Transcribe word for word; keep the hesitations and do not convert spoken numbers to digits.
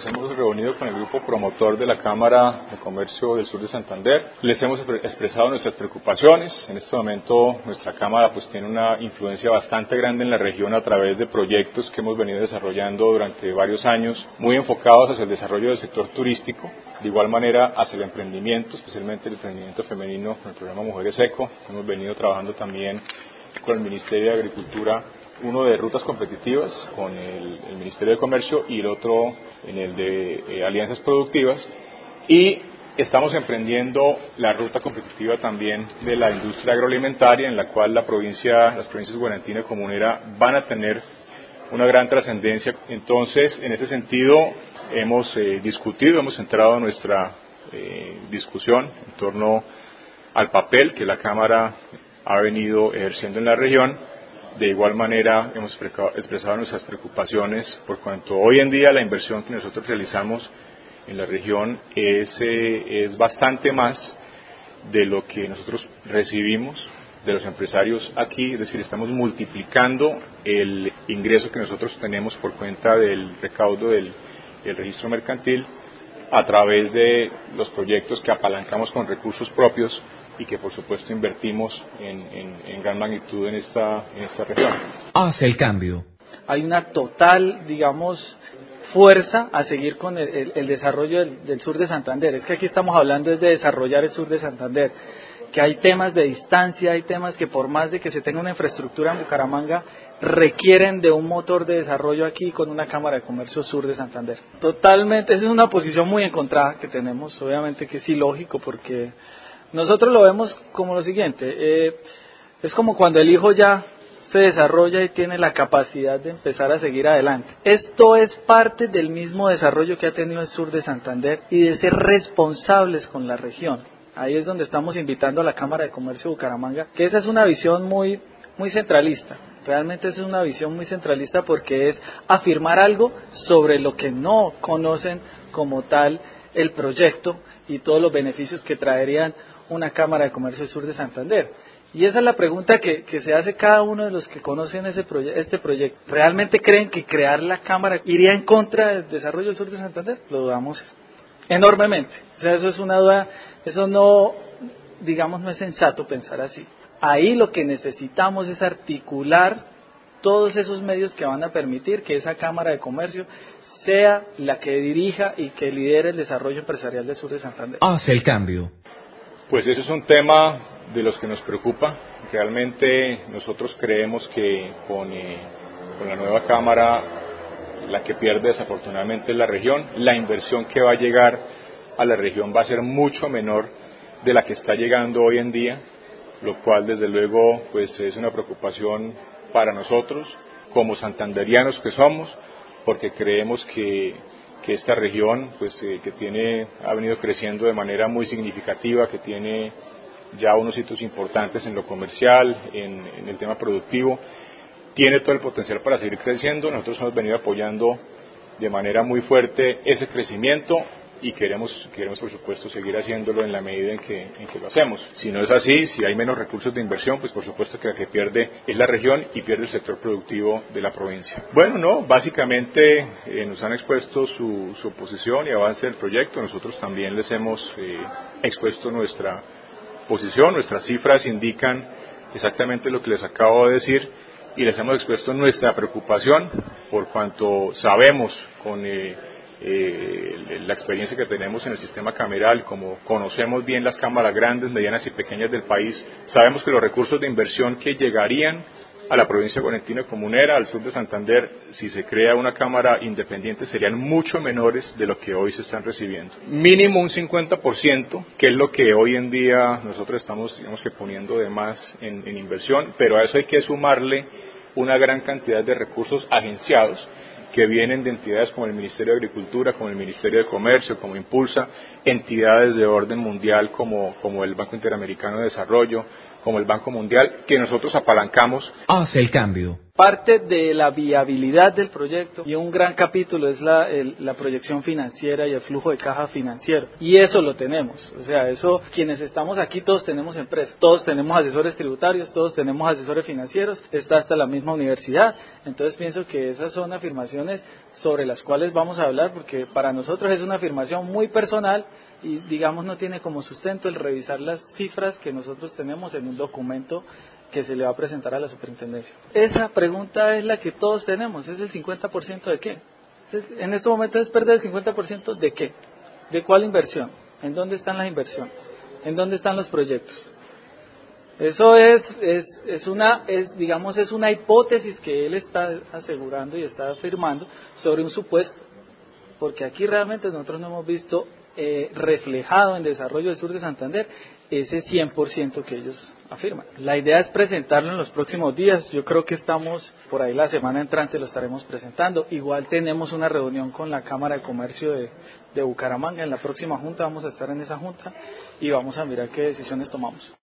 nos hemos reunido con el grupo promotor de la Cámara de Comercio del Sur de Santander. Les hemos expresado nuestras preocupaciones. En este momento nuestra Cámara pues tiene una influencia bastante grande en la región a través de proyectos que hemos venido desarrollando durante varios años, muy enfocados hacia el desarrollo del sector turístico, de igual manera hacia el emprendimiento, especialmente el emprendimiento femenino con el programa Mujeres Eco. Hemos venido trabajando también con el Ministerio de Agricultura, uno de rutas competitivas con el, el Ministerio de Comercio y el otro en el de eh, alianzas productivas, y estamos emprendiendo la ruta competitiva también de la industria agroalimentaria, en la cual la provincia, las provincias guarantina y comunera van a tener una gran trascendencia. Entonces, en ese sentido, hemos eh, discutido, hemos centrado nuestra eh, discusión en torno al papel que la Cámara ha venido ejerciendo en la región. De igual manera, hemos expresado nuestras preocupaciones por cuanto hoy en día la inversión que nosotros realizamos en la región es, eh, es bastante más de lo que nosotros recibimos de los empresarios aquí, es decir, estamos multiplicando el ingreso que nosotros tenemos por cuenta del recaudo del, del registro mercantil a través de los proyectos que apalancamos con recursos propios y que por supuesto invertimos en, en, en gran magnitud en esta, en esta región. Hace el cambio. Hay una total, digamos, fuerza a seguir con el, el, el desarrollo del, del sur de Santander. Es que aquí estamos hablando es de desarrollar el sur de Santander, que hay temas de distancia, hay temas que por más de que se tenga una infraestructura en Bucaramanga, requieren de un motor de desarrollo aquí con una Cámara de Comercio Sur de Santander. Totalmente, esa es una posición muy encontrada que tenemos, obviamente que es ilógico porque nosotros lo vemos como lo siguiente, eh, es como cuando el hijo ya se desarrolla y tiene la capacidad de empezar a seguir adelante. Esto es parte del mismo desarrollo que ha tenido el sur de Santander y de ser responsables con la región. Ahí es donde estamos invitando a la Cámara de Comercio de Bucaramanga, que esa es una visión muy, muy centralista. Realmente esa es una visión muy centralista porque es afirmar algo sobre lo que no conocen como tal el proyecto y todos los beneficios que traerían una Cámara de Comercio del Sur de Santander. Y esa es la pregunta que, que se hace cada uno de los que conocen ese proye- este proyecto. ¿Realmente creen que crear la Cámara iría en contra del desarrollo del Sur de Santander? Lo dudamos enormemente. O sea, eso es una duda, eso no, digamos, no es sensato pensar así. Ahí lo que necesitamos es articular todos esos medios que van a permitir que esa Cámara de Comercio sea la que dirija y que lidere el desarrollo empresarial del sur de Santander. Hace el cambio. Pues eso es un tema de los que nos preocupa. Realmente nosotros creemos que con, eh, con la nueva Cámara, la que pierde desafortunadamente es la región. La inversión que va a llegar a la región va a ser mucho menor de la que está llegando hoy en día, lo cual desde luego pues es una preocupación para nosotros como santanderianos que somos, porque creemos que que esta región pues eh, que tiene ha venido creciendo de manera muy significativa, que tiene ya unos hitos importantes en lo comercial, en, en el tema productivo, tiene todo el potencial para seguir creciendo. Nosotros hemos venido apoyando de manera muy fuerte ese crecimiento y queremos, queremos por supuesto seguir haciéndolo en la medida en que, en que lo hacemos. Si no es así, si hay menos recursos de inversión, pues por supuesto que la que pierde es la región y pierde el sector productivo de la provincia. Bueno, no, básicamente eh, nos han expuesto su, su oposición y avance del proyecto. Nosotros también les hemos eh, expuesto nuestra posición, nuestras cifras indican exactamente lo que les acabo de decir y les hemos expuesto nuestra preocupación por cuanto sabemos con eh, Eh, la experiencia que tenemos en el sistema cameral, como conocemos bien las cámaras grandes, medianas y pequeñas del país, sabemos que los recursos de inversión que llegarían a la provincia guarantina comunera, al sur de Santander, si se crea una cámara independiente, serían mucho menores de lo que hoy se están recibiendo. Mínimo un cincuenta por ciento, que es lo que hoy en día nosotros estamos, digamos que poniendo de más en, en inversión, pero a eso hay que sumarle una gran cantidad de recursos agenciados que vienen de entidades como el Ministerio de Agricultura, como el Ministerio de Comercio, como Impulsa, entidades de orden mundial como, como el Banco Interamericano de Desarrollo, como el Banco Mundial, que nosotros apalancamos. Hace el cambio. Parte de la viabilidad del proyecto y un gran capítulo es la, el, la proyección financiera y el flujo de caja financiero, y eso lo tenemos, o sea, eso, quienes estamos aquí todos tenemos empresas, todos tenemos asesores tributarios, todos tenemos asesores financieros, está hasta la misma universidad. Entonces pienso que esas son afirmaciones sobre las cuales vamos a hablar, porque para nosotros es una afirmación muy personal y digamos no tiene como sustento el revisar las cifras que nosotros tenemos en un documento que se le va a presentar a la superintendencia. Esa pregunta es la que todos tenemos, ¿es el cincuenta por ciento de qué? En este momento es perder el cincuenta por ciento de qué, de cuál inversión, en dónde están las inversiones, en dónde están los proyectos. Eso es, es, es una, es, digamos, es una hipótesis que él está asegurando y está afirmando sobre un supuesto, porque aquí realmente nosotros no hemos visto eh, reflejado en Desarrollo del Sur de Santander ese cien por ciento que ellos afirman. La idea es presentarlo en los próximos días. Yo creo que estamos por ahí la semana entrante lo estaremos presentando. Igual tenemos una reunión con la Cámara de Comercio de, de Bucaramanga. En la próxima junta vamos a estar en esa junta y vamos a mirar qué decisiones tomamos.